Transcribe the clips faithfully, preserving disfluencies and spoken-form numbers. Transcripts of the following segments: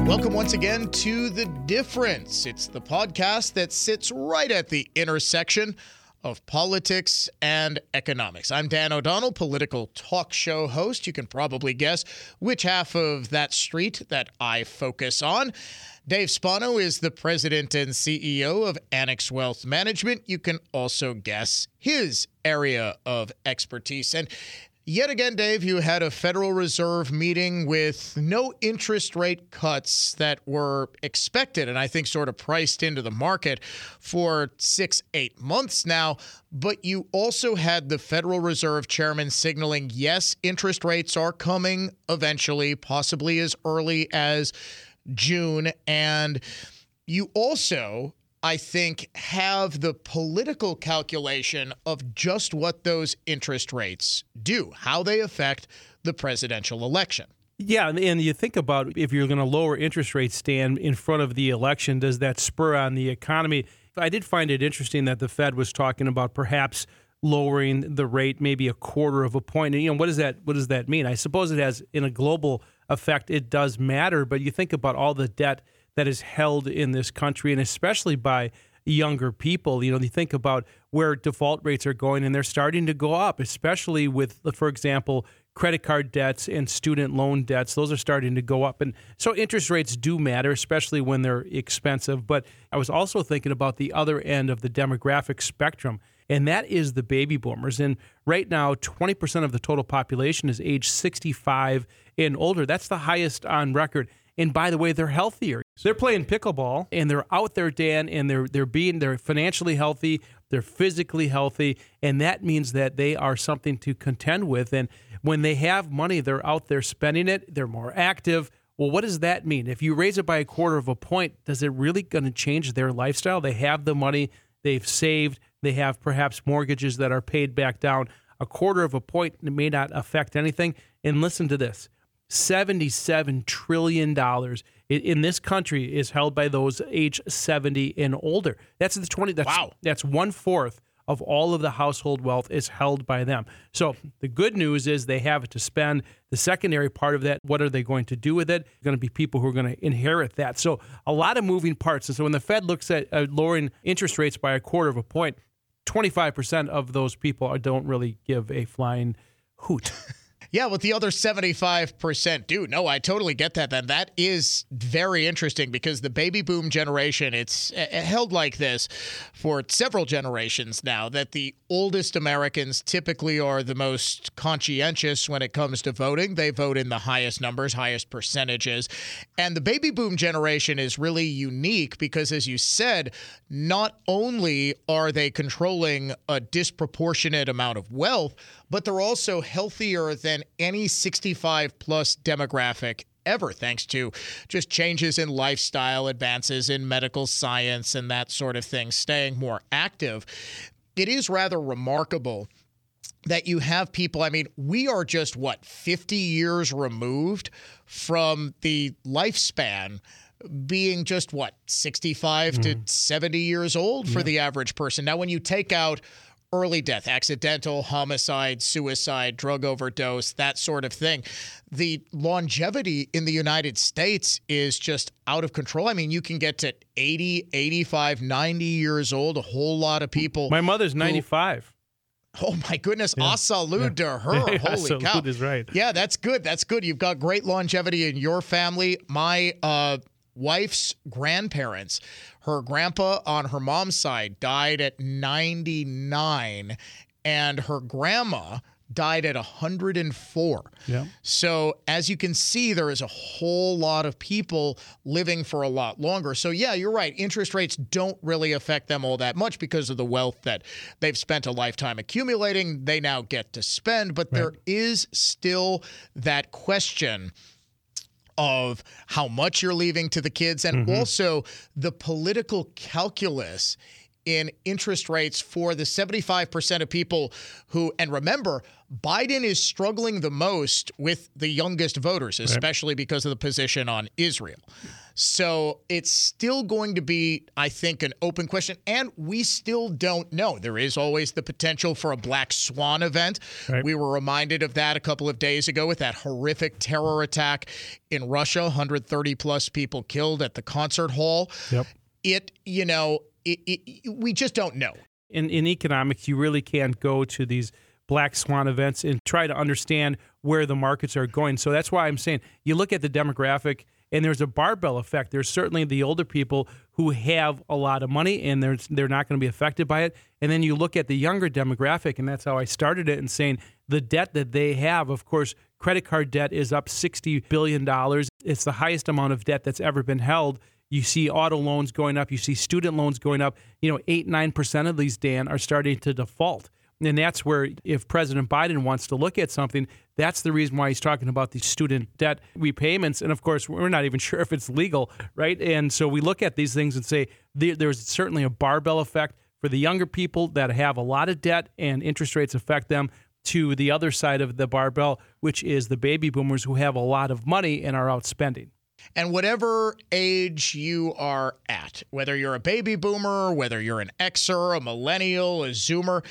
Welcome once again to The Difference. It's the podcast that sits right at the intersection of politics and economics. I'm Dan O'Donnell, political talk show host. You can probably guess which half of that street that I focus on. Dave Spano is the president and C E O of Annex Wealth Management. You can also guess his area of expertise. And yet again, Dave, you had a Federal Reserve meeting with no interest rate cuts that were expected and I think sort of priced into the market for six, eight months now. But you also had the Federal Reserve chairman signaling, yes, interest rates are coming eventually, possibly as early as June. And you also, I think, have the political calculation of just what those interest rates do, how they affect the presidential election. Yeah, and, and you think about if you're going to lower interest rates, stand in front of the election, does that spur on the economy? I did find it interesting that the Fed was talking about perhaps lowering the rate maybe a quarter of a point. And, you know, what does that what does that mean? I suppose it has, in a global effect, it does matter, but you think about all the debt that is held in this country, and especially by younger people. You know, you think about where default rates are going, and they're starting to go up, especially with, for example, credit card debts and student loan debts. Those are starting to go up. And so interest rates do matter, especially when they're expensive. But I was also thinking about the other end of the demographic spectrum, and that is the baby boomers. And right now, twenty percent of the total population is age sixty-five and older. That's the highest on record. And by the way, they're healthier. So they're playing pickleball, and they're out there, Dan, and they're they're being they're financially healthy, they're physically healthy, and that means that they are something to contend with. And when they have money, they're out there spending it. They're more active. Well, what does that mean? If you raise it by a quarter of a point, does it really going to change their lifestyle? They have the money, they've saved, they have perhaps mortgages that are paid back down. A quarter of a point may not affect anything. And listen to this. seventy-seven trillion dollars in this country is held by those age seventy and older. That's the twenty. That's, wow. That's one fourth of all of the household wealth is held by them. So the good news is they have it to spend. The secondary part of that, what are they going to do with it? Going to be people who are going to inherit that. So a lot of moving parts. And so when the Fed looks at uh, lowering interest rates by a quarter of a point, twenty-five percent of those people don't really give a flying hoot. Yeah, with the other seventy-five percent do. No, I totally get that. Then that is very interesting because the baby boom generation, it's held like this for several generations now, that the oldest Americans typically are the most conscientious when it comes to voting. They vote in the highest numbers, highest percentages. And the baby boom generation is really unique because, as you said, not only are they controlling a disproportionate amount of wealth, but they're also healthier than any sixty-five plus demographic ever, thanks to just changes in lifestyle, advances in medical science, and that sort of thing, staying more active. It is rather remarkable that you have people, I mean, we are just, what, fifty years removed from the lifespan being just, what, sixty-five mm-hmm. to seventy years old for yeah. the average person. Now, when you take out early death, accidental, homicide, suicide, drug overdose, that sort of thing, the longevity in the United States is just out of control. I mean, you can get to eighty, eighty-five, ninety years old, a whole lot of people. My mother's ninety-five. Who, oh, my goodness. Yeah. A salute yeah. to her. Yeah, Holy salute cow. is right. Yeah, that's good. That's good. You've got great longevity in your family. My uh, wife's grandparents, her grandpa on her mom's side died at ninety-nine, and her grandma died at one hundred four. Yeah. So as you can see, there is a whole lot of people living for a lot longer. So yeah, you're right. Interest rates don't really affect them all that much because of the wealth that they've spent a lifetime accumulating. They now get to spend, but right. there is still that question of how much you're leaving to the kids, and mm-hmm. also the political calculus in interest rates for the seventy-five percent of people who, and remember, Biden is struggling the most with the youngest voters, especially right. because of the position on Israel. So it's still going to be, I think, an open question, and we still don't know. There is always the potential for a black swan event. Right. We were reminded of that a couple of days ago with that horrific terror attack in Russia, one hundred thirty plus people killed at the concert hall. Yep. It, you know, it, it, we just don't know. In, in economics, you really can't go to these black swan events and try to understand where the markets are going. So that's why I'm saying you look at the demographic, and there's a barbell effect. There's certainly the older people who have a lot of money, and they're, they're not going to be affected by it. And then you look at the younger demographic, and that's how I started it, and saying the debt that they have, of course, credit card debt is up sixty billion dollars. It's the highest amount of debt that's ever been held. You see auto loans going up. You see student loans going up. You know, eight, nine percent of these, Dan, are starting to default. And that's where, if President Biden wants to look at something, that's the reason why he's talking about these student debt repayments. And of course, we're not even sure if it's legal, right? And so we look at these things and say there's certainly a barbell effect for the younger people that have a lot of debt and interest rates affect them, to the other side of the barbell, which is the baby boomers who have a lot of money and are outspending. And whatever age you are at, whether you're a baby boomer, whether you're an Xer, a millennial, a Zoomer,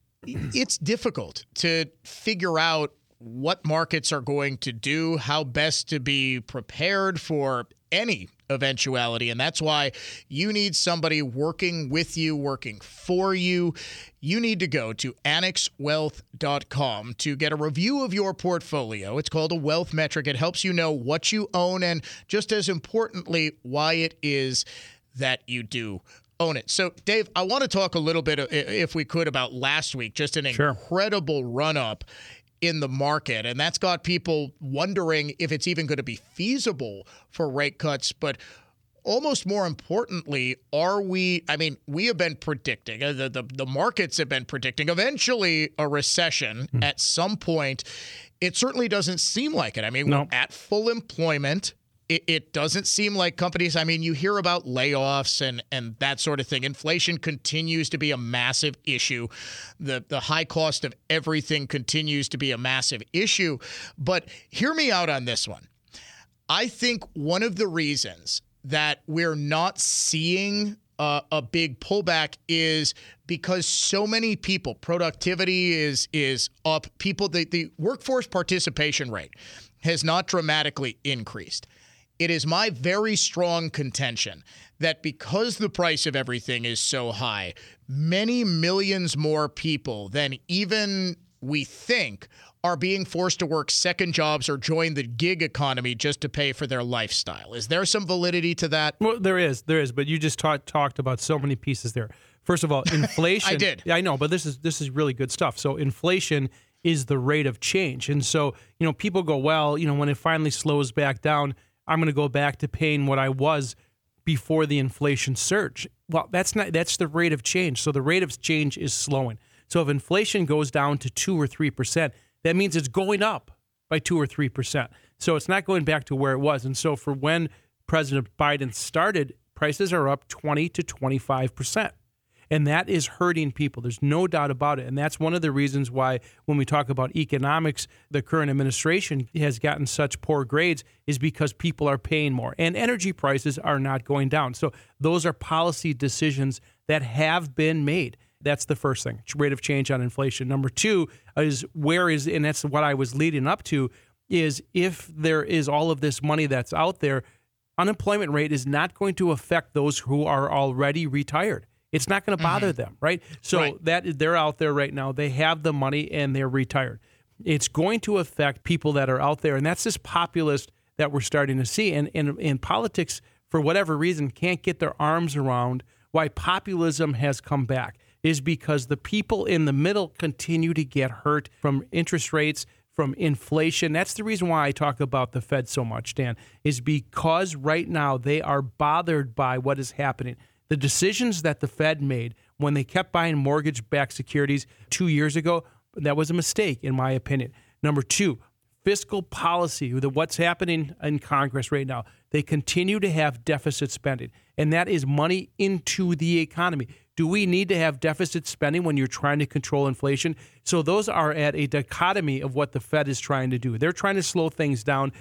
it's difficult to figure out what markets are going to do, how best to be prepared for any eventuality. And that's why you need somebody working with you, working for you. You need to go to annex wealth dot com to get a review of your portfolio. It's called a wealth metric. It helps you know what you own and, just as importantly, why it is that you do own it. So, Dave, I want to talk a little bit, if we could, about last week. Just an Sure. incredible run-up in the market, and that's got people wondering if it's even going to be feasible for rate cuts. But almost more importantly, are we, I mean, we have been predicting, the, the, the markets have been predicting eventually a recession mm. at some point. It certainly doesn't seem like it. I mean, no. we're at full employment. It, it doesn't seem like companies, I mean, you hear about layoffs and, and that sort of thing. Inflation continues to be a massive issue. The, the high cost of everything continues to be a massive issue. But hear me out on this one. I think one of the reasons that we're not seeing uh, a big pullback is because so many people, productivity is is up. People, the, the workforce participation rate has not dramatically increased. It is my very strong contention that because the price of everything is so high, many millions more people than even we think are being forced to work second jobs or join the gig economy just to pay for their lifestyle. Is there some validity to that? Well, there is. There is. But you just talk, talked about so many pieces there. First of all, inflation. I did. Yeah, I know, but this is this is really good stuff. So inflation is the rate of change. And so, you know, people go, well, you know, when it finally slows back down, I'm going to go back to paying what I was before the inflation surge. Well, that's not, that's the rate of change. So the rate of change is slowing. So if inflation goes down to two or three percent, that means it's going up by two or three percent. So it's not going back to where it was. And so for when President Biden started, prices are up twenty to twenty-five percent. And that is hurting people. There's no doubt about it. And that's one of the reasons why when we talk about economics, the current administration has gotten such poor grades is because people are paying more. And energy prices are not going down. So those are policy decisions that have been made. That's the first thing, rate of change on inflation. Number two is where is, and that's what I was leading up to, is if there is all of this money that's out there, unemployment rate is not going to affect those who are already retired. It's not going to bother mm-hmm. them, right? So right. that they're out there right now. They have the money and they're retired. It's going to affect people that are out there, and that's this populist that we're starting to see. And in in politics, for whatever reason, can't get their arms around why populism has come back is because the people in the middle continue to get hurt from interest rates, from inflation. That's the reason why I talk about the Fed so much, Dan, is because right now they are bothered by what is happening. The decisions that the Fed made when they kept buying mortgage-backed securities two years ago, that was a mistake, in my opinion. Number two, fiscal policy, what's happening in Congress right now. They continue to have deficit spending, and that is money into the economy. Do we need to have deficit spending when you're trying to control inflation? So those are at a dichotomy of what the Fed is trying to do. They're trying to slow things down.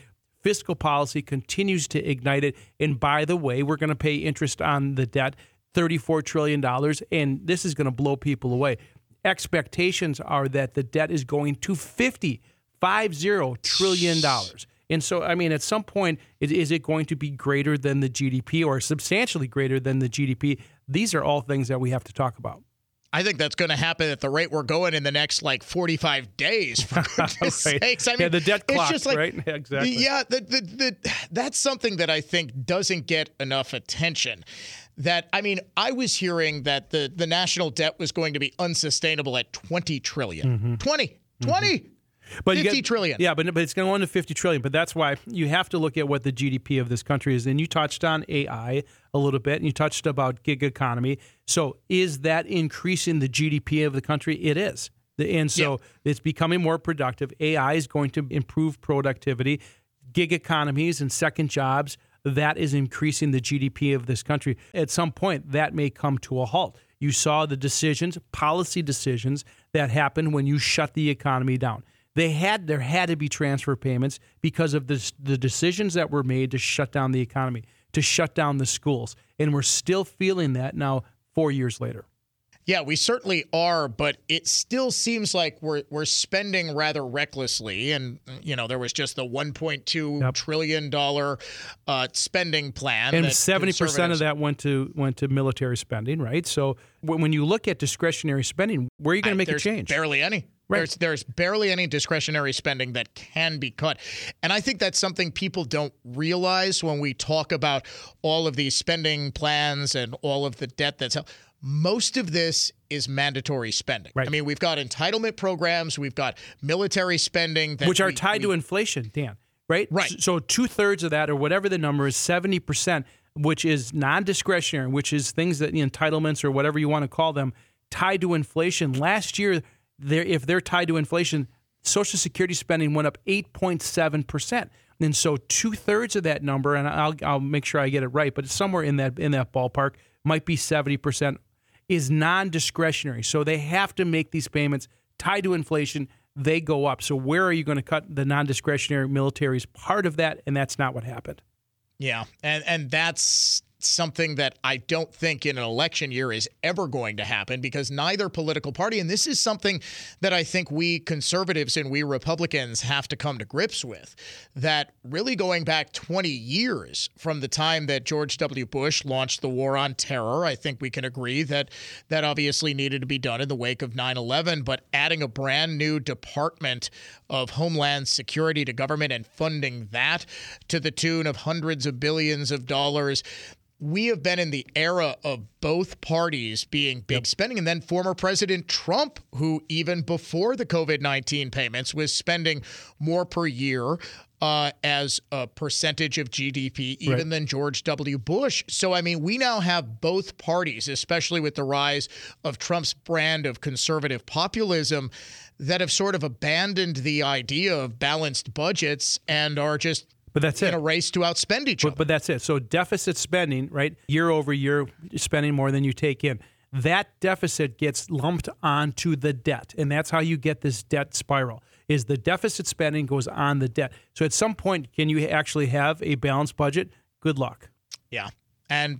Fiscal policy continues to ignite it. And by the way, we're going to pay interest on the debt, thirty-four trillion dollars, and this is going to blow people away. Expectations are that the debt is going to fifty, five zero trillion dollars. And so, I mean, at some point, is, is it going to be greater than the G D P or substantially greater than the G D P? These are all things that we have to talk about. I think that's going to happen at the rate we're going in the next like forty-five days. For goodness right. sakes, I mean, yeah, the debt clock, it's just like, right? Yeah, exactly. Yeah, the, the, the, that's something that I think doesn't get enough attention. That I mean, I was hearing that the the national debt was going to be unsustainable at twenty trillion. Mm-hmm. twenty, twenty. Mm-hmm. But fifty you get, trillion. Yeah, but, but it's going to go into fifty trillion. But that's why you have to look at what the G D P of this country is. And you touched on A I a little bit, and you touched about gig economy. So is that increasing the G D P of the country? It is. And so yeah. It's becoming more productive. A I is going to improve productivity. Gig economies and second jobs, that is increasing the G D P of this country. At some point, that may come to a halt. You saw the decisions, policy decisions that happened when you shut the economy down. They had there had to be transfer payments because of the, the decisions that were made to shut down the economy, to shut down the schools. And we're still feeling that now four years later. Yeah, we certainly are, but it still seems like we're we're spending rather recklessly. And, you know, there was just the one point two yep. trillion dollars uh, spending plan. And seventy percent of that went to went to military spending, right? So when you look at discretionary spending, where are you going to make I, a change? Barely any. Right. There's there's barely any discretionary spending that can be cut. And I think that's something people don't realize when we talk about all of these spending plans and all of the debt that's held. Most of this is mandatory spending. Right. I mean, we've got entitlement programs, we've got military spending. That Which are we, tied we, to inflation, Dan, right? Right. So two-thirds of that, or whatever the number is, seventy percent, which is non-discretionary, which is things that, you know, entitlements or whatever you want to call them, tied to inflation. Last year, they're, if they're tied to inflation, Social Security spending went up eight point seven percent. And so two-thirds of that number, and I'll, I'll make sure I get it right, but it's somewhere in that in that ballpark, might be seventy percent, is non-discretionary. So they have to make these payments tied to inflation. They go up. So where are you going to cut the non-discretionary? Military is part of that, and that's not what happened. Yeah, and and that's something that I don't think in an election year is ever going to happen, because neither political party, and this is something that I think we conservatives and we Republicans have to come to grips with, that really going back twenty years from the time that George W. Bush launched the war on terror, I think we can agree that that obviously needed to be done in the wake of nine eleven, but adding a brand new Department of Homeland Security to government and funding that to the tune of hundreds of billions of dollars. We have been in the era of both parties being big yep. spending. And then former President Trump, who even before the COVID nineteen payments was spending more per year uh, as a percentage of G D P even right. than George W. Bush. So, I mean, we now have both parties, especially with the rise of Trump's brand of conservative populism, that have sort of abandoned the idea of balanced budgets and are just But that's in it. a race to outspend each but, other. But that's it. So deficit spending, right? Year over year, spending more than you take in. That deficit gets lumped onto the debt. And that's how you get this debt spiral, is the deficit spending goes on the debt. So at some point, can you actually have a balanced budget? Good luck. Yeah. And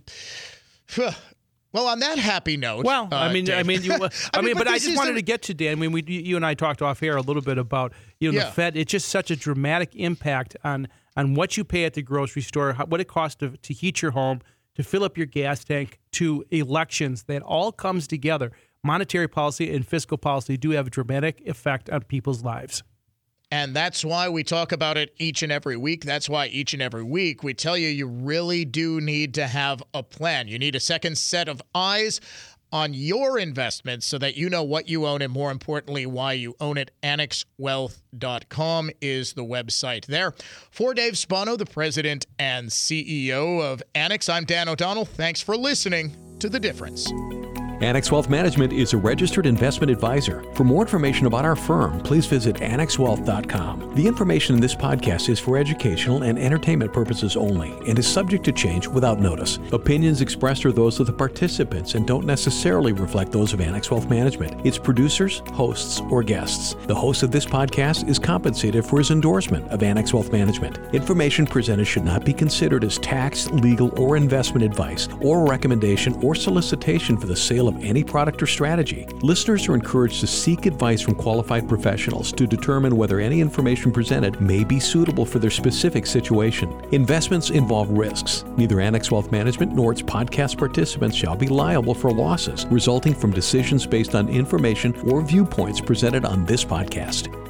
well, on that happy note. Well, uh, I mean, Dave, I mean, you, I, I mean, but, but I just wanted a, to get to Dan. I mean, we, you and I talked off air a little bit about, you know, yeah. the Fed. It's just such a dramatic impact on on what you pay at the grocery store, how, what it costs to, to heat your home, to fill up your gas tank, to elections. That all comes together. Monetary policy and fiscal policy do have a dramatic effect on people's lives. And that's why we talk about it each and every week. That's why each and every week we tell you you really do need to have a plan. You need a second set of eyes on your investments so that you know what you own and, more importantly, why you own it. Annex Wealth dot com is the website there. For Dave Spano, the president and C E O of Annex, I'm Dan O'Donnell. Thanks for listening to The Difference. Annex Wealth Management is a registered investment advisor. For more information about our firm, please visit annex wealth dot com. The information in this podcast is for educational and entertainment purposes only and is subject to change without notice. Opinions expressed are those of the participants and don't necessarily reflect those of Annex Wealth Management, its producers, hosts, or guests. The host of this podcast is compensated for his endorsement of Annex Wealth Management. Information presented should not be considered as tax, legal, or investment advice or recommendation or solicitation for the sale of any product or strategy. Listeners are encouraged to seek advice from qualified professionals to determine whether any information presented may be suitable for their specific situation. Investments involve risks. Neither Annex Wealth Management nor its podcast participants shall be liable for losses resulting from decisions based on information or viewpoints presented on this podcast.